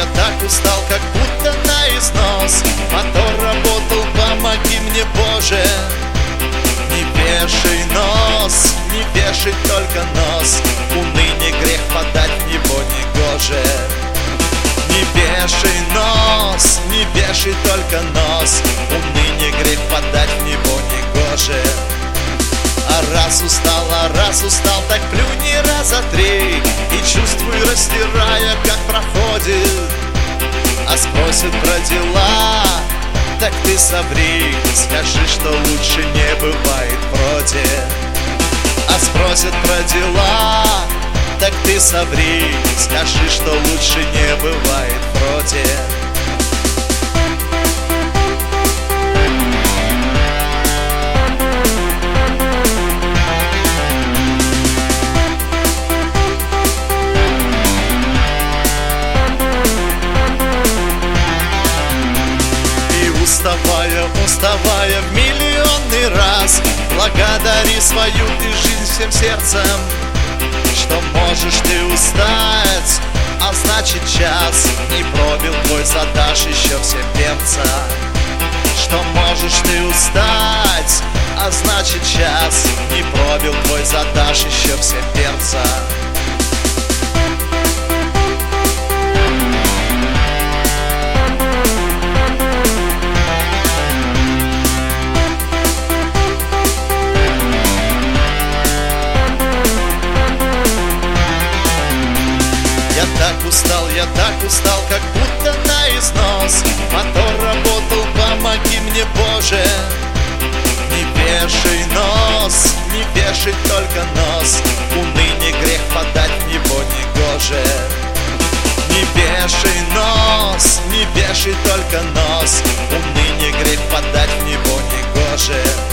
я так устал, как будто на износ. Мотор работал, помоги мне, Боже. Не вешай нос, не вешай только нос. Уныние грех, подать в него негоже. Не вешай нос, не вешай только нос. Уныние грех, подать в него негоже. А раз устал, так плюни раза три и чувствуй, растирая, как проходит. А спросят про дела, так ты соври, скажи, что лучше не бывает вроде. А спросят про дела, так ты соври, скажи, что лучше не бывает вроде. Уставая в миллионный раз, благодари свою ты жизнь всем сердцем. Что можешь ты устать, а значит час не пробил твой, задашь еще всем перца. Что можешь ты устать, а значит час не пробил твой, задашь еще всем перца. Я так устал, как будто на износ. Мотор работал, помоги мне, Боже. Не вешай нос, не вешай только нос. Уныние грех, подать в него негоже. Не вешай нос, не вешай только нос. Уныние грех, подать в него негоже.